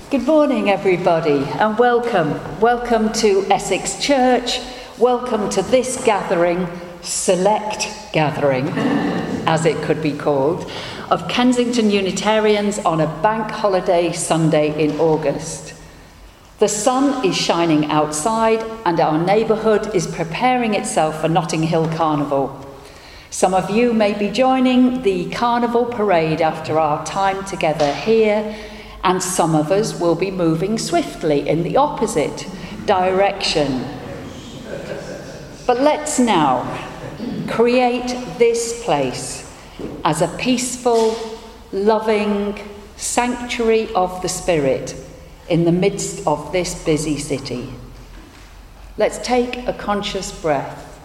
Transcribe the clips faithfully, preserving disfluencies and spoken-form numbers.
Good morning, everybody, and welcome. Welcome to Essex Church. Welcome to this gathering, select gathering, as it could be called, of Kensington Unitarians on a bank holiday Sunday in August. The sun is shining outside and our neighbourhood is preparing itself for Notting Hill Carnival. Some of you may be joining the Carnival parade after our time together here, and some of us will be moving swiftly in the opposite direction. But let's now create this place as a peaceful, loving sanctuary of the Spirit in the midst of this busy city. Let's take a conscious breath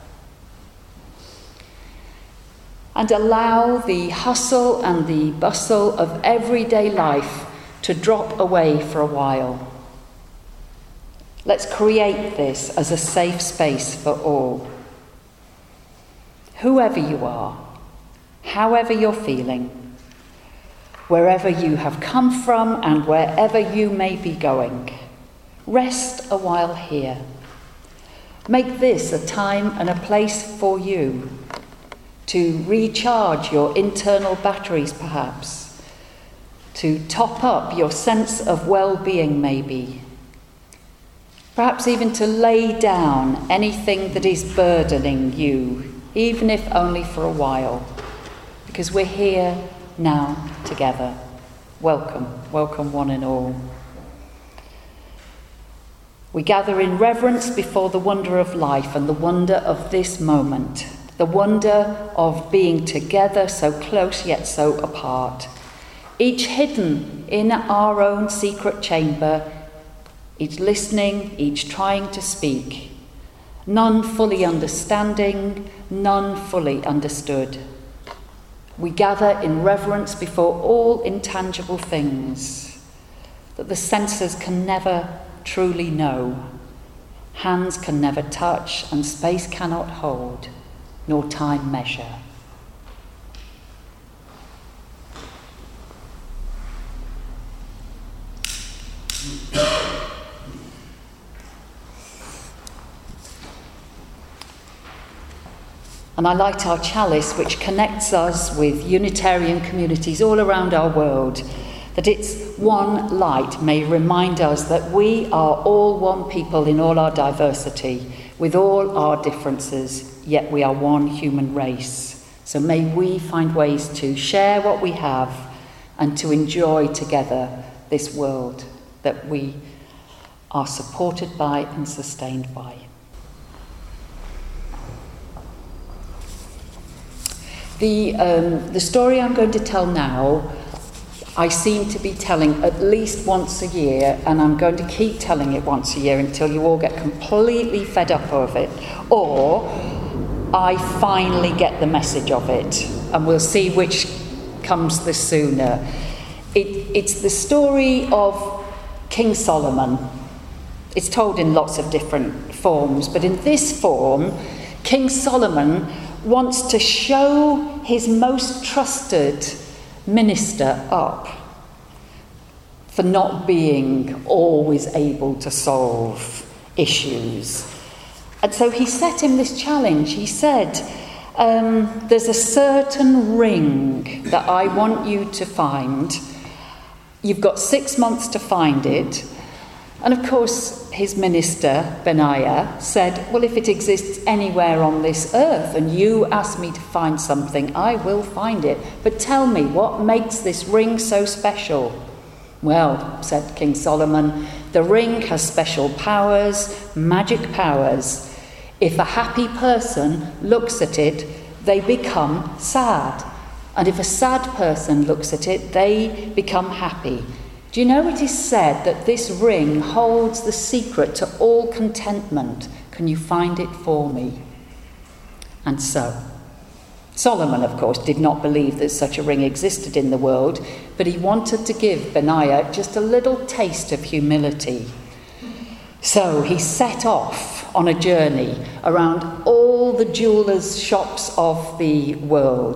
and allow the hustle and the bustle of everyday life to drop away for a while. Let's create this as a safe space for all. Whoever you are, however you're feeling, wherever you have come from and wherever you may be going, rest a while here. Make this a time and a place for you to recharge your internal batteries, perhaps, to top up your sense of well-being, maybe. Perhaps even to lay down anything that is burdening you, even if only for a while, because we're here now together. Welcome, welcome one and all. We gather in reverence before the wonder of life and the wonder of this moment, the wonder of being together so close yet so apart. Each hidden in our own secret chamber, each listening, each trying to speak, none fully understanding, none fully understood. We gather in reverence before all intangible things that the senses can never truly know, hands can never touch, and space cannot hold, nor time measure. And I light our chalice, which connects us with Unitarian communities all around our world, that its one light may remind us that we are all one people in all our diversity, with all our differences, yet we are one human race. So may we find ways to share what we have and to enjoy together this world that we are supported by and sustained by. The, um, the story I'm going to tell now, I seem to be telling at least once a year, and I'm going to keep telling it once a year until you all get completely fed up of it, or I finally get the message of it, and we'll see which comes the sooner. It, it's the story of King Solomon. It's told in lots of different forms, but in this form, King Solomon wants to show his most trusted minister up for not being always able to solve issues. And so he set him this challenge. He said, um, there's a certain ring that I want you to find. You've got six months to find it. And of course, his minister, Benaiah, said, well, if it exists anywhere on this earth and you ask me to find something, I will find it. But tell me, what makes this ring so special? Well, said King Solomon, the ring has special powers, magic powers. If a happy person looks at it, they become sad. And if a sad person looks at it, they become happy. Do you know it is said that this ring holds the secret to all contentment? Can you find it for me? And so, Solomon, of course, did not believe that such a ring existed in the world, but he wanted to give Benaiah just a little taste of humility. So he set off on a journey around all the jewelers' shops of the world,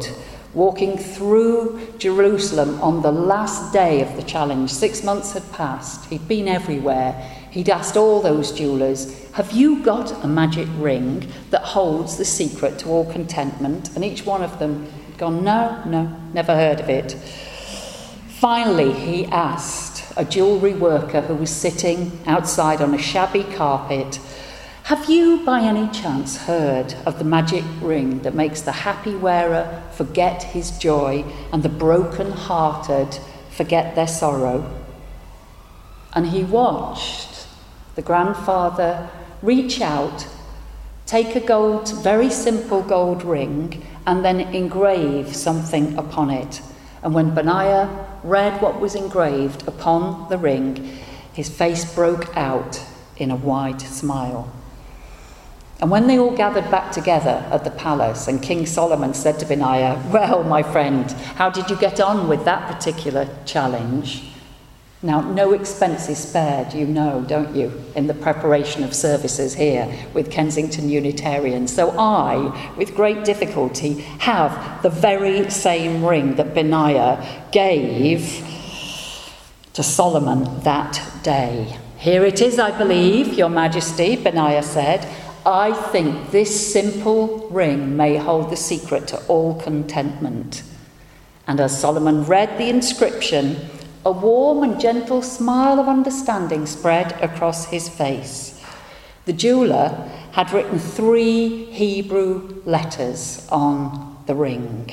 walking through Jerusalem on the last day of the challenge. Six months had passed. He'd been everywhere. He'd asked all those jewellers, have you got a magic ring that holds the secret to all contentment? And each one of them had gone, no, no, never heard of it. Finally, he asked a jewellery worker who was sitting outside on a shabby carpet, have you by any chance heard of the magic ring that makes the happy wearer forget his joy and the broken-hearted forget their sorrow? And he watched the grandfather reach out, take a gold, very simple gold ring, and then engrave something upon it. And when Benaiah read what was engraved upon the ring, his face broke out in a wide smile. And when they all gathered back together at the palace, and King Solomon said to Benaiah, well, my friend, how did you get on with that particular challenge? Now, no expense is spared, you know, don't you, in the preparation of services here with Kensington Unitarians. So I, with great difficulty, have the very same ring that Benaiah gave to Solomon that day. Here it is, I believe, Your Majesty, Benaiah said. I think this simple ring may hold the secret to all contentment. And as Solomon read the inscription, a warm and gentle smile of understanding spread across his face. The jeweller had written three Hebrew letters on the ring.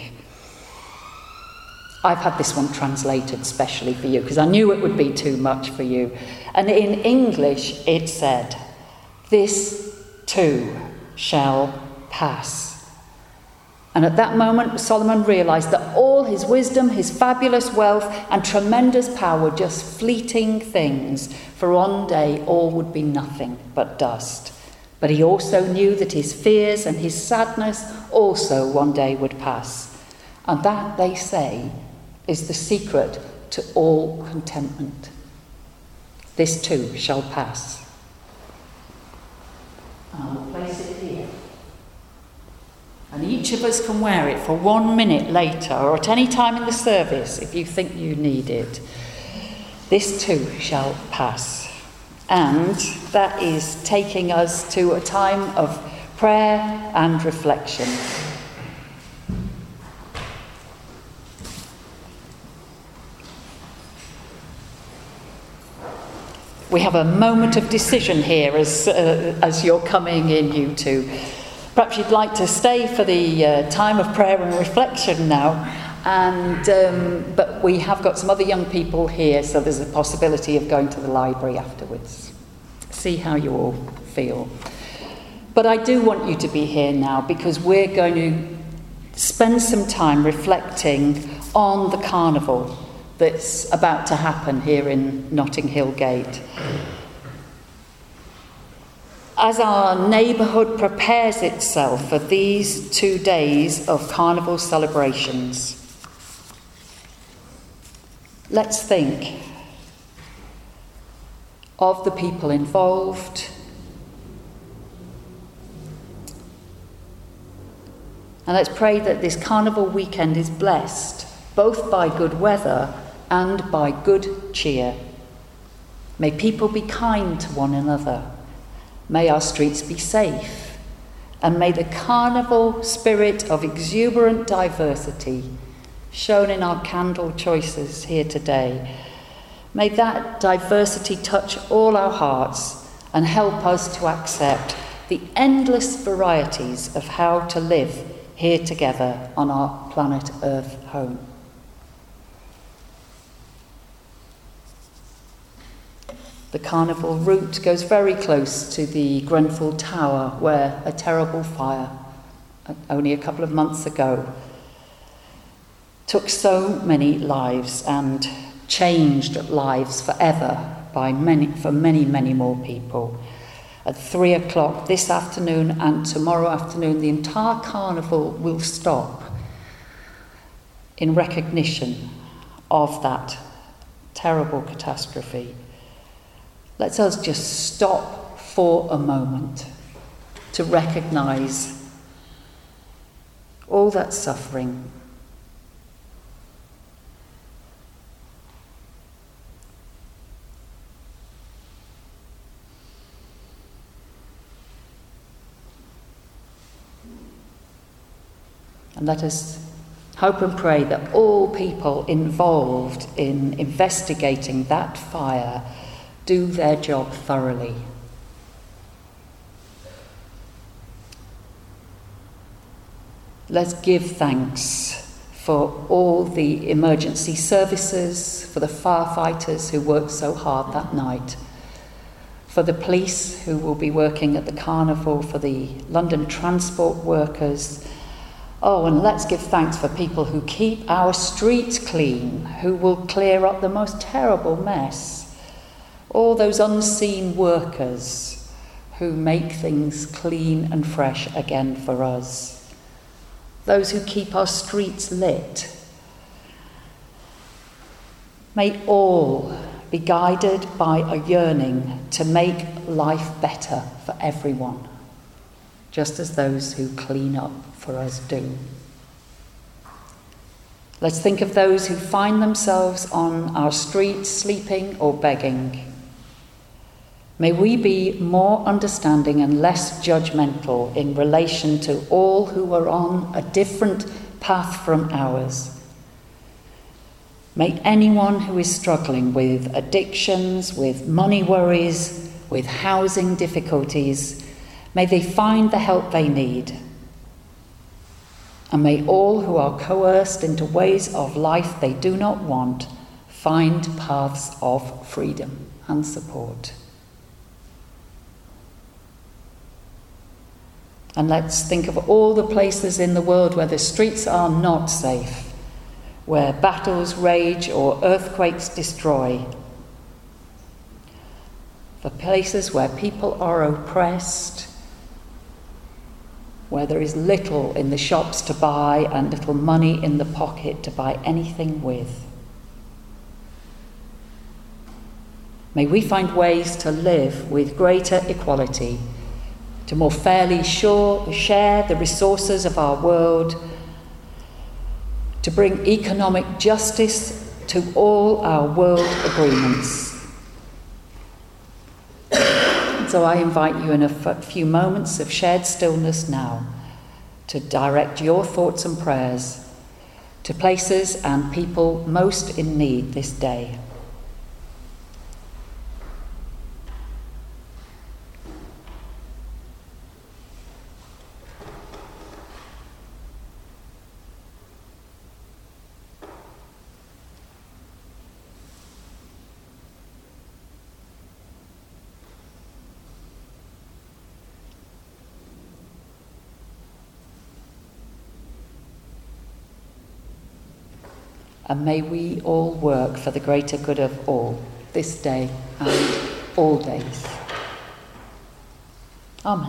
I've had this one translated specially for you because I knew it would be too much for you. And in English it said, this too shall pass. And at that moment, Solomon realised that all his wisdom, his fabulous wealth, and tremendous power were just fleeting things, for one day all would be nothing but dust. But he also knew that his fears and his sadness also one day would pass. And that, they say, is the secret to all contentment. This too shall pass. And I'll place it here. And each of us can wear it for one minute later or at any time in the service if you think you need it. This too shall pass. And that is taking us to a time of prayer and reflection. We have a moment of decision here as uh, as you're coming in, you two. Perhaps you'd like to stay for the uh, time of prayer and reflection now, and um, but we have got some other young people here, so there's a possibility of going to the library afterwards. See how you all feel. But I do want you to be here now because we're going to spend some time reflecting on the carnival that's about to happen here in Notting Hill Gate. As our neighbourhood prepares itself for these two days of carnival celebrations, let's think of the people involved, and let's pray that this carnival weekend is blessed both by good weather and by good cheer. May people be kind to one another. May our streets be safe. And may the carnival spirit of exuberant diversity shown in our candle choices here today, may that diversity touch all our hearts and help us to accept the endless varieties of how to live here together on our planet Earth home. The carnival route goes very close to the Grenfell Tower, where a terrible fire, only a couple of months ago, took so many lives and changed lives forever by many, for many, many more people. At three o'clock this afternoon and tomorrow afternoon, the entire carnival will stop in recognition of that terrible catastrophe. Let us just stop for a moment to recognise all that suffering, And let us hope and pray that all people involved in investigating that fire do their job thoroughly. Let's give thanks for all the emergency services, for the firefighters who worked so hard that night, for the police who will be working at the carnival, for the London transport workers. Oh, and let's give thanks for people who keep our streets clean, who will clear up the most terrible mess. All those unseen workers who make things clean and fresh again for us. Those who keep our streets lit. May all be guided by a yearning to make life better for everyone, just as those who clean up for us do. Let's think of those who find themselves on our streets sleeping or begging. May we be more understanding and less judgmental in relation to all who are on a different path from ours. May anyone who is struggling with addictions, with money worries, with housing difficulties, may they find the help they need. And may all who are coerced into ways of life they do not want find paths of freedom and support. And let's think of all the places in the world where the streets are not safe, where battles rage or earthquakes destroy, for places where people are oppressed, where there is little in the shops to buy and little money in the pocket to buy anything with. May we find ways to live with greater equality, to more fairly shore, share the resources of our world, to bring economic justice to all our world agreements. So I invite you in a f- few moments of shared stillness now to direct your thoughts and prayers to places and people most in need this day. And may we all work for the greater good of all, this day and all days. Amen.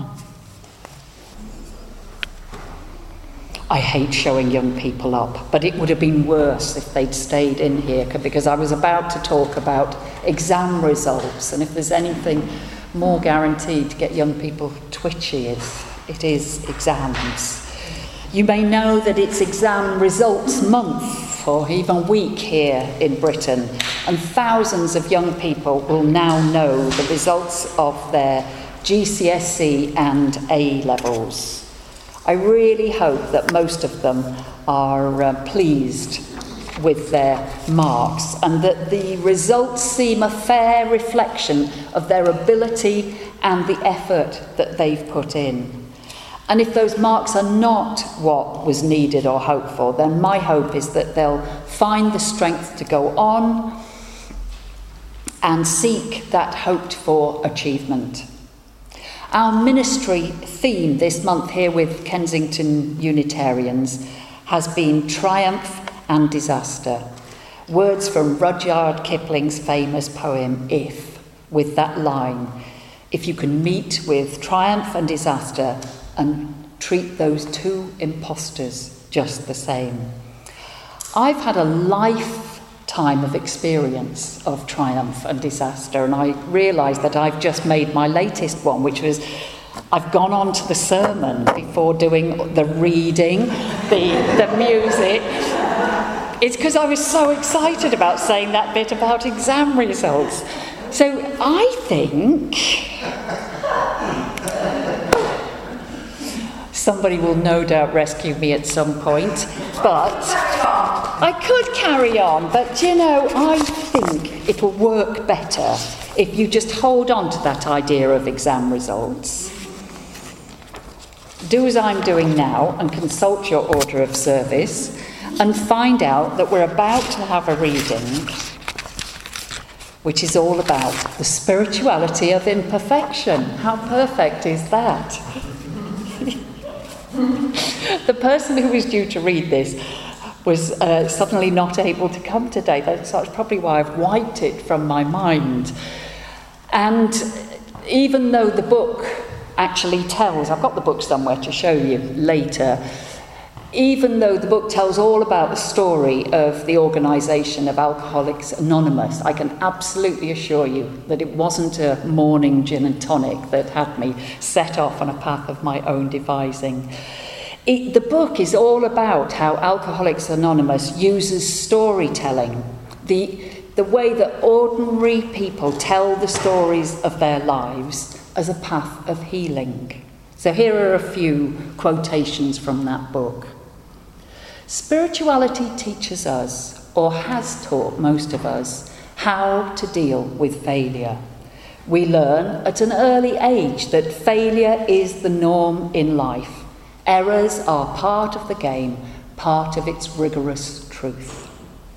I hate showing young people up, but it would have been worse if they'd stayed in here, because I was about to talk about exam results, and if there's anything more guaranteed to get young people twitchy, it's, it is exams. You may know that it's exam results month, or even week here in Britain, and thousands of young people will now know the results of their G C S E and A levels. I really hope that most of them are uh, pleased with their marks, and that the results seem a fair reflection of their ability and the effort that they've put in. And if those marks are not what was needed or hoped for, then my hope is that they'll find the strength to go on and seek that hoped-for achievement. Our ministry theme this month here with Kensington Unitarians has been triumph and disaster. Words from Rudyard Kipling's famous poem, If, with that line, if you can meet with triumph and disaster and treat those two impostors just the same. I've had a lifetime of experience of triumph and disaster, and I realise that I've just made my latest one, which was I've gone on to the sermon before doing the reading, the, the music. It's because I was so excited about saying that bit about exam results. So I think... Somebody will no doubt rescue me at some point, but I could carry on, but you know, I think it'll work better if you just hold on to that idea of exam results. Do as I'm doing now and consult your order of service and find out that we're about to have a reading which is all about the spirituality of imperfection. How perfect is that? The person who was due to read this was uh, suddenly not able to come today. That's, that's probably why I've wiped it from my mind. And even though the book actually tells, I've got the book somewhere to show you later, even though the book tells all about the story of the organisation of Alcoholics Anonymous, I can absolutely assure you that it wasn't a morning gin and tonic that had me set off on a path of my own devising. It, the book is all about how Alcoholics Anonymous uses storytelling, the, the way that ordinary people tell the stories of their lives as a path of healing. So here are a few quotations from that book. Spirituality teaches us, or has taught most of us, how to deal with failure. We learn at an early age that failure is the norm in life. Errors are part of the game, part of its rigorous truth.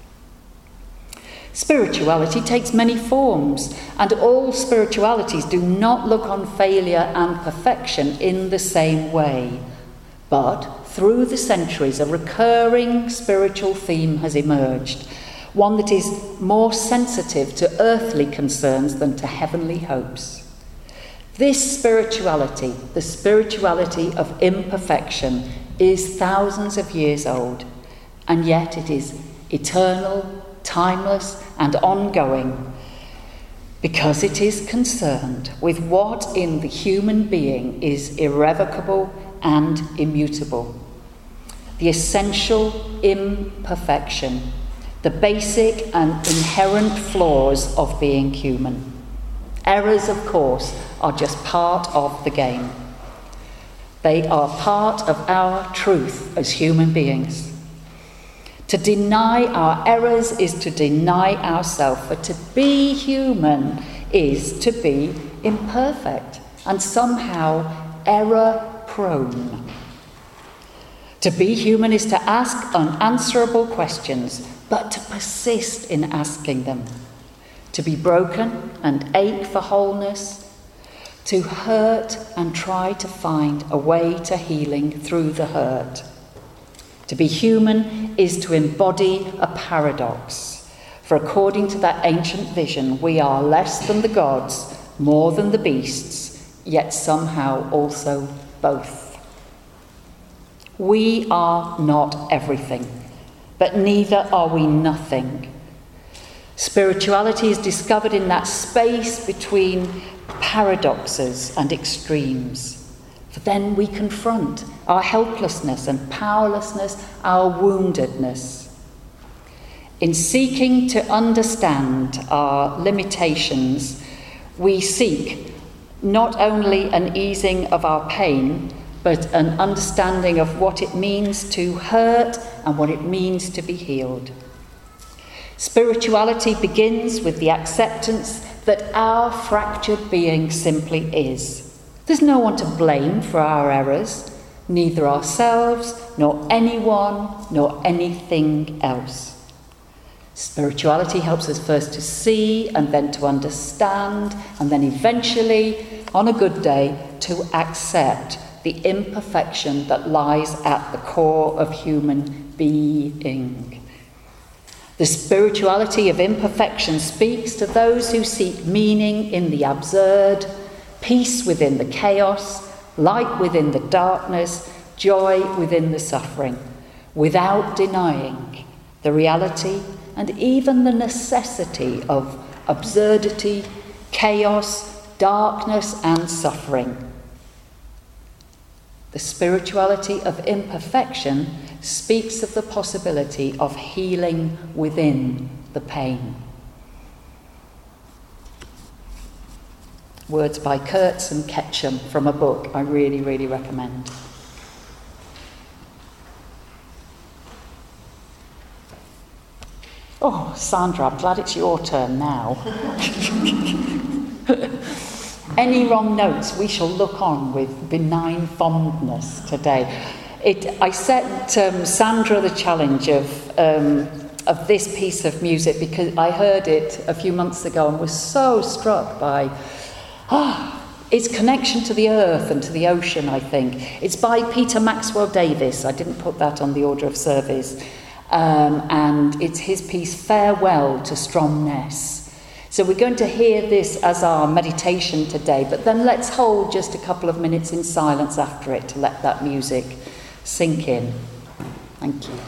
Spirituality takes many forms, and all spiritualities do not look on failure and perfection in the same way. But through the centuries, a recurring spiritual theme has emerged, one that is more sensitive to earthly concerns than to heavenly hopes. This spirituality, the spirituality of imperfection, is thousands of years old, and yet it is eternal, timeless, and ongoing, because it is concerned with what in the human being is irrevocable and immutable. The essential imperfection, the basic and inherent flaws of being human. Errors, of course, are just part of the game. They are part of our truth as human beings. To deny our errors is to deny ourselves, for to be human is to be imperfect and somehow error-prone. To be human is to ask unanswerable questions, but to persist in asking them. To be broken and ache for wholeness. To hurt and try to find a way to healing through the hurt. To be human is to embody a paradox. For according to that ancient vision, we are less than the gods, more than the beasts, yet somehow also both. We are not everything, but neither are we nothing. Spirituality is discovered in that space between paradoxes and extremes. For then we confront our helplessness and powerlessness, our woundedness. In seeking to understand our limitations, we seek not only an easing of our pain, but an understanding of what it means to hurt and what it means to be healed. Spirituality begins with the acceptance that our fractured being simply is. There's no one to blame for our errors, neither ourselves, nor anyone, nor anything else. Spirituality helps us first to see and then to understand, and then eventually, on a good day, to accept the imperfection that lies at the core of human being. The spirituality of imperfection speaks to those who seek meaning in the absurd, peace within the chaos, light within the darkness, joy within the suffering, without denying the reality and even the necessity of absurdity, chaos, darkness, and suffering. The spirituality of imperfection speaks of the possibility of healing within the pain. Words by Kurtz and Ketchum from a book I really, really recommend. Oh, Sandra, I'm glad it's your turn now. Any wrong notes, we shall look on with benign fondness today. It, I set um, Sandra the challenge of um, of this piece of music because I heard it a few months ago and was so struck by ah, its connection to the earth and to the ocean, I think. It's by Peter Maxwell Davies. I didn't put that on the order of service. Um, and it's his piece, Farewell to Stromness. So we're going to hear this as our meditation today, but then let's hold just a couple of minutes in silence after it to let that music sink in. Thank you.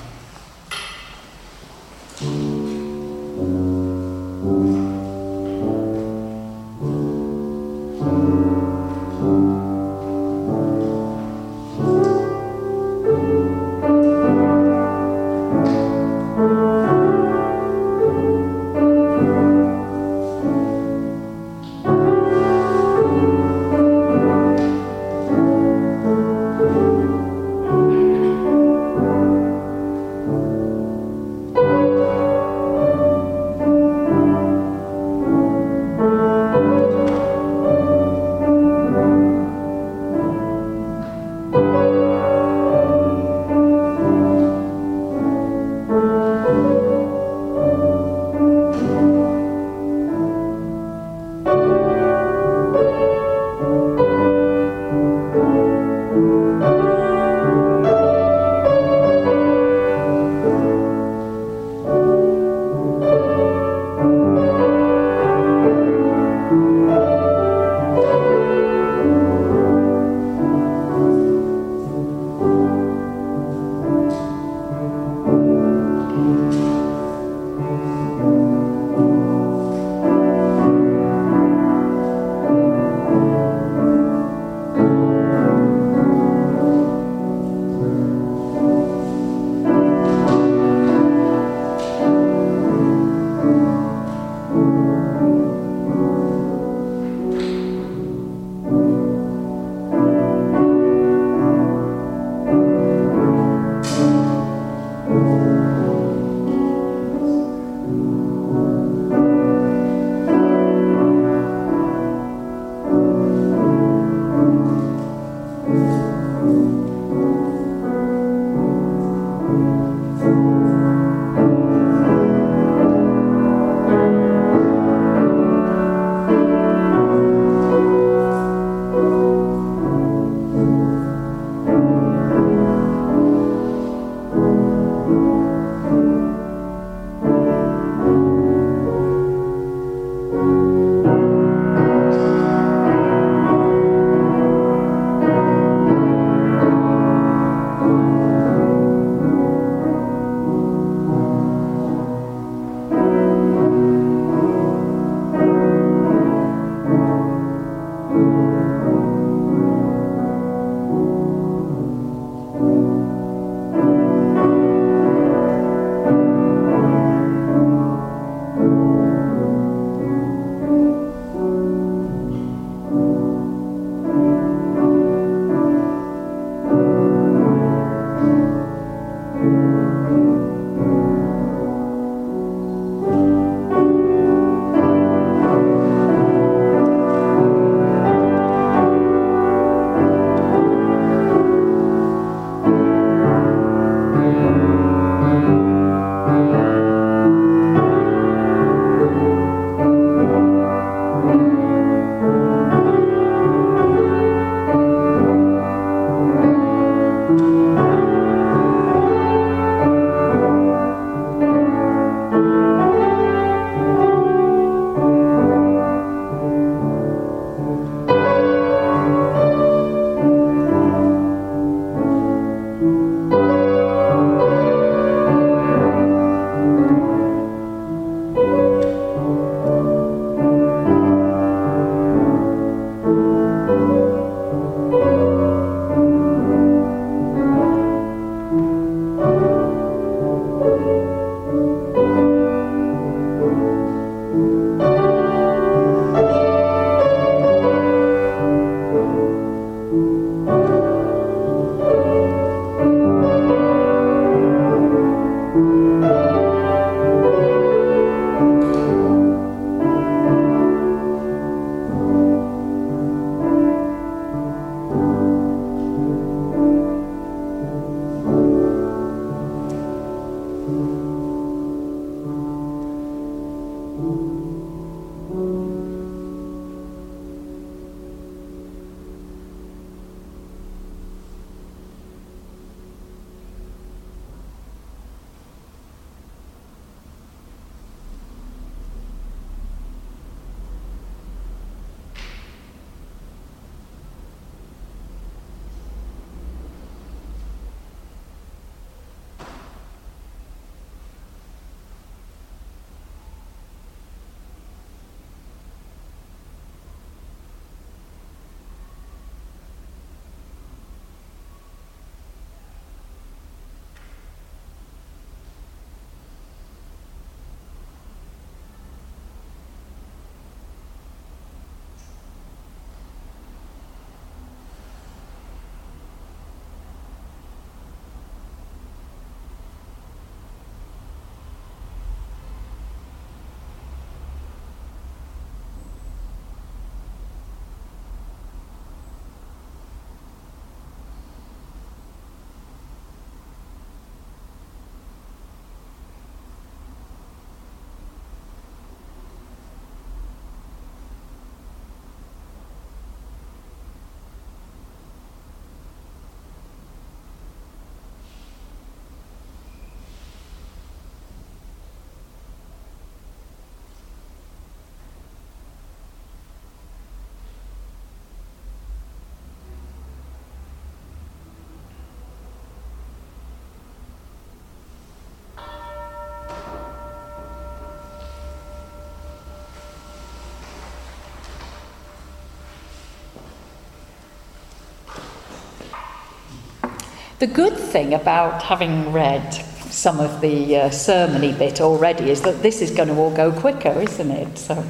The good thing about having read some of the uh, sermon-y bit already is that this is going to all go quicker, isn't it? So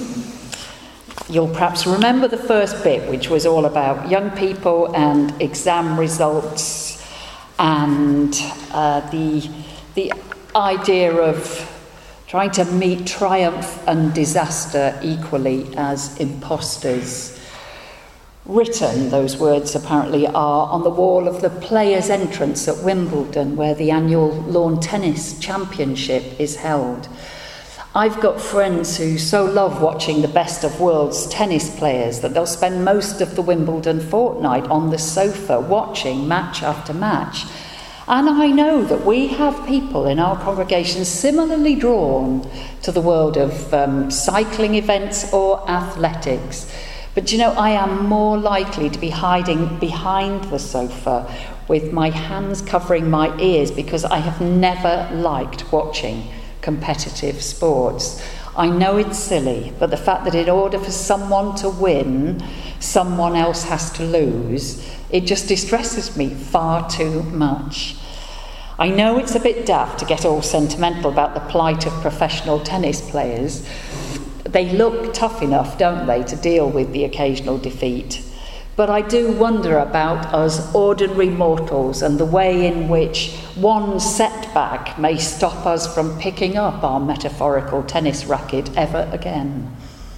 you'll perhaps remember the first bit, which was all about young people and exam results and uh, the the idea of trying to meet triumph and disaster equally as imposters. Written, those words apparently are, on the wall of the players' entrance at Wimbledon, where the annual lawn tennis championship is held. I've got friends who so love watching the best of world's tennis players that they'll spend most of the Wimbledon fortnight on the sofa watching match after match. And I know that we have people in our congregation similarly drawn to the world of um, cycling events or athletics. But you know, I am more likely to be hiding behind the sofa with my hands covering my ears because I have never liked watching competitive sports. I know it's silly, but the fact that in order for someone to win, someone else has to lose, it just distresses me far too much. I know it's a bit daft to get all sentimental about the plight of professional tennis players. They look tough enough, don't they, to deal with the occasional defeat. But I do wonder about us ordinary mortals and the way in which one setback may stop us from picking up our metaphorical tennis racket ever again.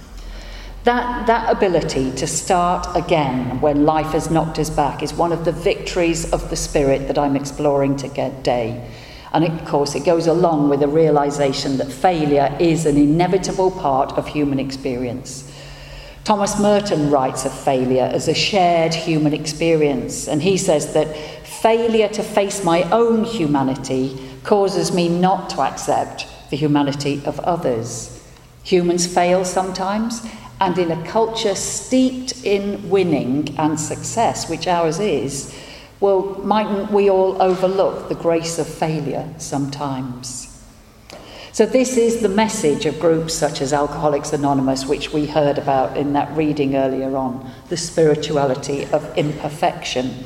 That, that ability to start again when life has knocked us back is one of the victories of the spirit that I'm exploring today. And of course, it goes along with the realization that failure is an inevitable part of human experience. Thomas Merton writes of failure as a shared human experience, and he says that failure to face my own humanity causes me not to accept the humanity of others. Humans fail sometimes, and in a culture steeped in winning and success, which ours is, well, mightn't we all overlook the grace of failure sometimes? So this is the message of groups such as Alcoholics Anonymous, which we heard about in that reading earlier on, the spirituality of imperfection.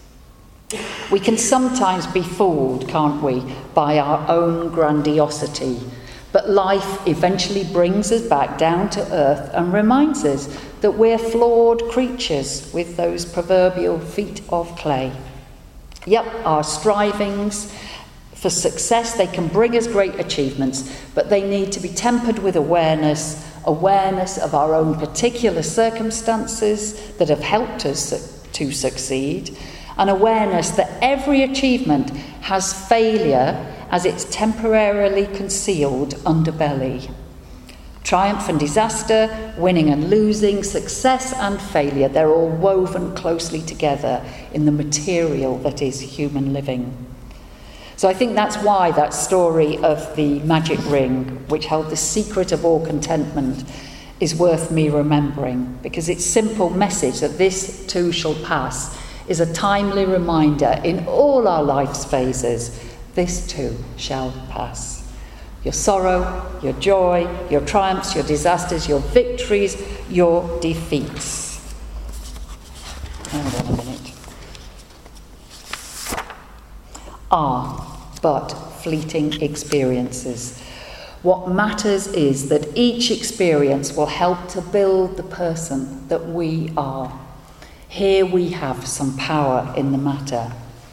We can sometimes be fooled, can't we, by our own grandiosity, but life eventually brings us back down to earth and reminds us that we're flawed creatures with those proverbial feet of clay. Yep, our strivings for success, they can bring us great achievements, but they need to be tempered with awareness, awareness of our own particular circumstances that have helped us to succeed, and awareness that every achievement has failure as its temporarily concealed underbelly. Triumph and disaster, winning and losing, success and failure, they're all woven closely together in the material that is human living. So I think that's why that story of the magic ring, which held the secret of all contentment, is worth me remembering, because its simple message that this too shall pass is a timely reminder in all our life's phases, this too shall pass. Your sorrow, your joy, your triumphs, your disasters, your victories, your defeats. Hold on a minute. Are but fleeting experiences. What matters is that each experience will help to build the person that we are. Here we have some power in the matter.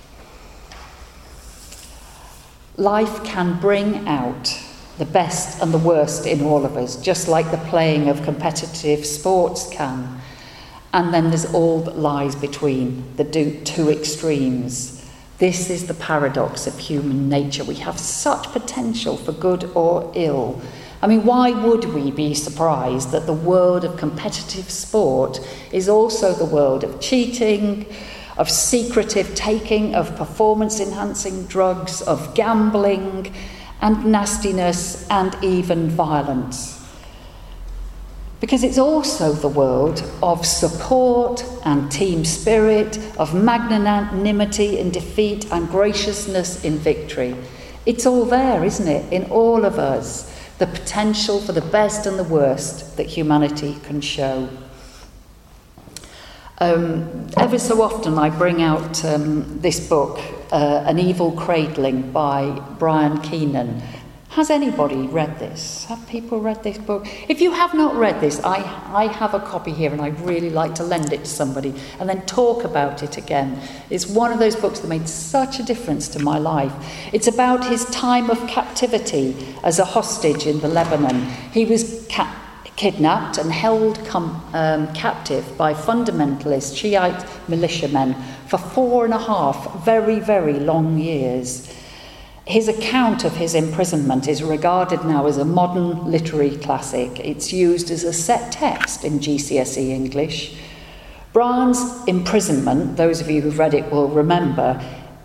Life can bring out the best and the worst in all of us, just like the playing of competitive sports can. And then there's all that lies between the two extremes. This is the paradox of human nature. We have such potential for good or ill. I mean, why would we be surprised that the world of competitive sport is also the world of cheating, of secretive taking of performance-enhancing drugs, of gambling and nastiness and even violence? Because it's also the world of support and team spirit, of magnanimity in defeat and graciousness in victory. It's all there, isn't it, in all of us, the potential for the best and the worst that humanity can show. Um, ever so often I bring out um, this book, uh, An Evil Cradling by Brian Keenan. Has anybody read this? Have people read this book? If you have not read this, I, I have a copy here and I'd really like to lend it to somebody and then talk about it again. It's one of those books that made such a difference to my life. It's about his time of captivity as a hostage in the Lebanon. He was ca- kidnapped and held com- um, captive by fundamentalist Shiite militiamen for four and a half very, very long years. His account of his imprisonment is regarded now as a modern literary classic. It's used as a set text in G C S E English. Brian's imprisonment, those of you who've read it will remember,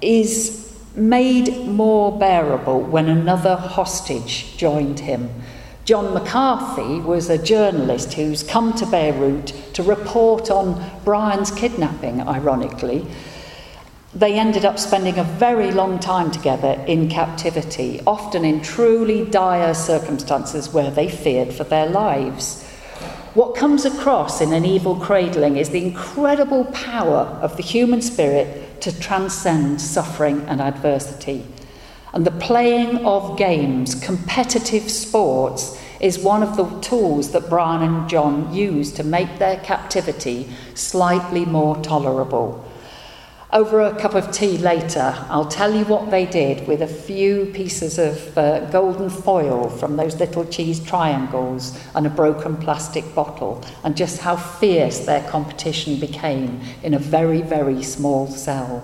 is made more bearable when another hostage joined him. John McCarthy was a journalist who's come to Beirut to report on Brian's kidnapping, ironically. They ended up spending a very long time together in captivity, often in truly dire circumstances where they feared for their lives. What comes across in An Evil Cradling is the incredible power of the human spirit to transcend suffering and adversity. And the playing of games, competitive sports, is one of the tools that Brian and John use to make their captivity slightly more tolerable. Over a cup of tea later, I'll tell you what they did with a few pieces of uh, golden foil from those little cheese triangles and a broken plastic bottle, and just how fierce their competition became in a very, very small cell.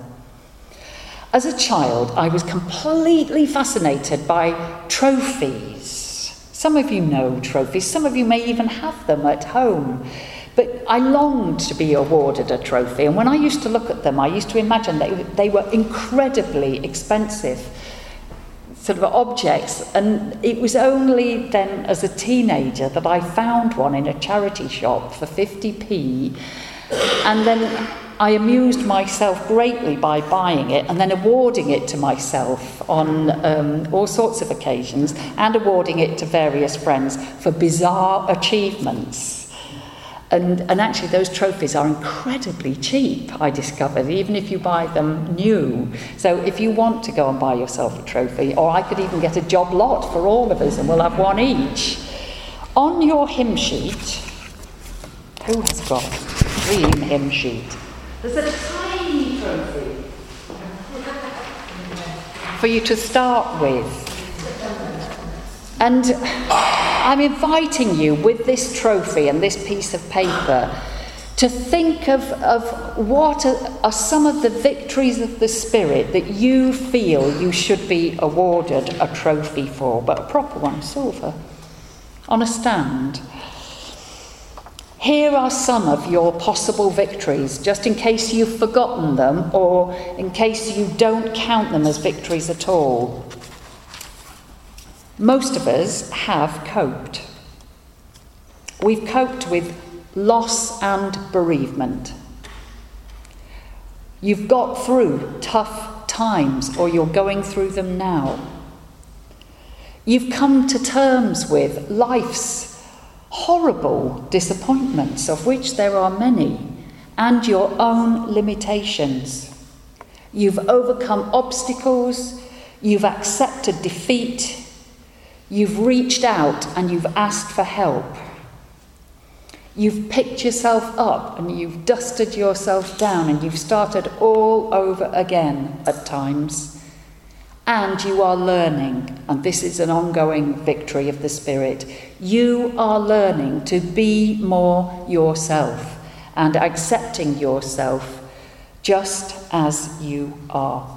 As a child, I was completely fascinated by trophies. Some of you know trophies, some of you may even have them at home. But I longed to be awarded a trophy, and when I used to look at them, I used to imagine that they were incredibly expensive sort of objects, and it was only then as a teenager that I found one in a charity shop for fifty p, and then I amused myself greatly by buying it and then awarding it to myself on um, all sorts of occasions, and awarding it to various friends for bizarre achievements. And, and actually those trophies are incredibly cheap, I discovered, even if you buy them new. So if you want to go and buy yourself a trophy, or I could even get a job lot for all of us and we'll have one each. On your hymn sheet, who has got a green hymn sheet? There's a tiny trophy for you to start with. And I'm inviting you with this trophy and this piece of paper to think of, of what are, are some of the victories of the Spirit that you feel you should be awarded a trophy for, but a proper one, silver, on a stand. Here are some of your possible victories, just in case you've forgotten them or in case you don't count them as victories at all. Most of us have coped. We've coped with loss and bereavement. You've got through tough times, or you're going through them now. You've come to terms with life's horrible disappointments, of which there are many, and your own limitations. You've overcome obstacles, you've accepted defeat, you've reached out and you've asked for help. You've picked yourself up and you've dusted yourself down and you've started all over again at times. And you are learning, and this is an ongoing victory of the Spirit, you are learning to be more yourself and accepting yourself just as you are.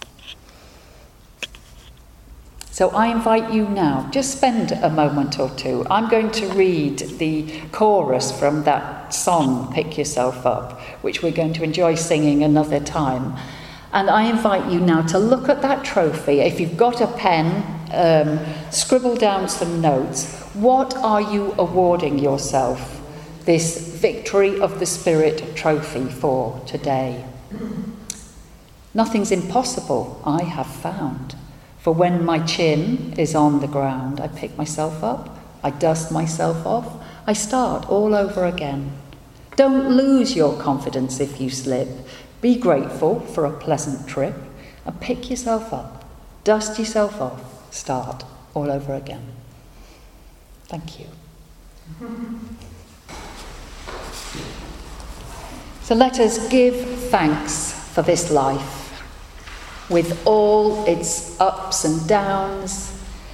So I invite you now, just spend a moment or two. I'm going to read the chorus from that song, Pick Yourself Up, which we're going to enjoy singing another time. And I invite you now to look at that trophy. If you've got a pen, um, scribble down some notes. What are you awarding yourself this Victory of the Spirit trophy for today? Nothing's impossible, I have found. For when my chin is on the ground, I pick myself up, I dust myself off, I start all over again. Don't lose your confidence if you slip. Be grateful for a pleasant trip and pick yourself up, dust yourself off, start all over again. Thank you. So let us give thanks for this life, with all its ups and downs,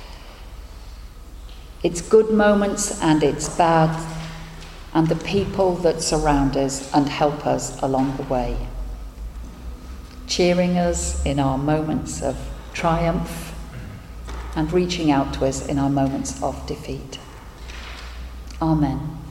its good moments and its bad, and the people that surround us and help us along the way, cheering us in our moments of triumph and reaching out to us in our moments of defeat. Amen.